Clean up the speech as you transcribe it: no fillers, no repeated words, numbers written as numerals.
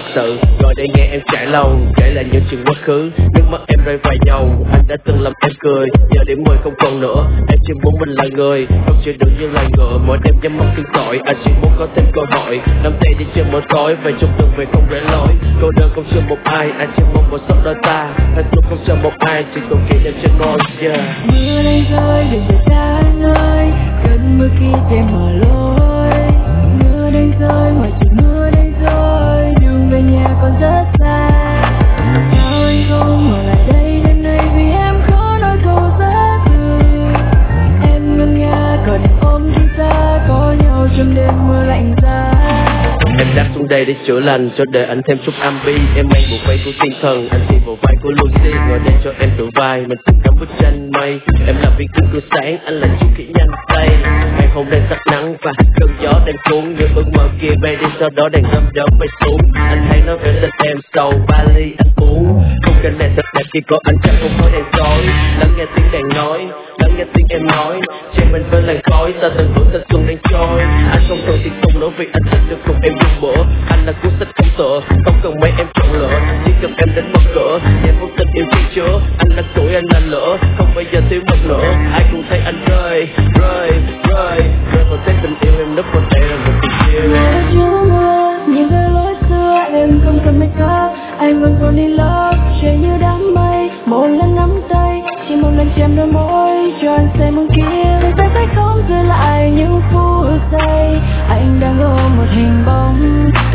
sự. Ngồi đây nghe em trải lòng, kể lại những chuyện quá khứ. Nước mắt em rơi vài dòng, anh đã từng làm em cười. Giờ điểm 10 không còn nữa, em chỉ muốn mình là người, không chịu được như loài ngựa. Mỗi đêm nhắm mắt cơn tội, anh chỉ muốn có thêm cơ hội. Nắm tay đi trên mỗi tối, về chung đường về không rẽ lối. Cô đơn không chờ một ai, anh chỉ mong một giấc đôi ta. Hạnh phúc không chờ một ai, chỉ còn kỷ niệm trên môi. Mưa đang rơi, đừng về xa anh ơi. Cơn mưa kia che mở lối. Mưa đang rơi, ngoài trời mưa đang rơi. Đường về nhà còn rất xa. Sao anh không ở lại đây đêm nay, vì em khó nói câu giá từ. Em ngân nga còn ôm đi xa, có nhau trong đêm mưa lạnh giá. Em đáp xuống đây để chữa lành, cho đời anh thêm chút ambi. Em mang bộ vai của thiên thần, anh thì bộ vai của Lucy. Ngồi đây cho em tựa vai, mình cùng ngắm bức tranh mây. Em là viên kim cưa sáng, anh là chiếc khỉ nhanh tay. Ngày hôm đang sắc nắng và cơn gió đang cuốn. Những ước mơ kia bay đi, sau đó đang ngâm gió bay xuống. Anh thấy nó về lên em sầu Bali anh uống. Khung cảnh này thật đẹp, chỉ có anh chẳng không có đèn soi. Lắng nghe tiếng đàn nói, lắng nghe tiếng em nói. Che mình với làn khói, ta từng bước thanh xuân đang trôi. Anh không cần tiền tung nữa vì anh thích được cùng em dùng bữa. Anh là cuốn sách không tựa, không cần mấy em chọn lựa. Chỉ cần em đến mở cửa, nhẹ vô tình yêu chỉ chứa. Anh là tuổi, anh là lửa, không bao giờ thiếu một nữa. Ai cũng thấy anh rơi, rơi, rơi. Rơi vào thế tình yêu em nấp vào đây là một tình yêu. Mưa chú mưa, nhìn về lối xưa em không cần make up. Anh vẫn còn in love, trời như đám mây. Một lần nắm tay, chỉ một lần chạm đôi môi. Cho anh xem bên kia, vì tay không giữ lại những phút giây. Anh đang ôm một hình bóng.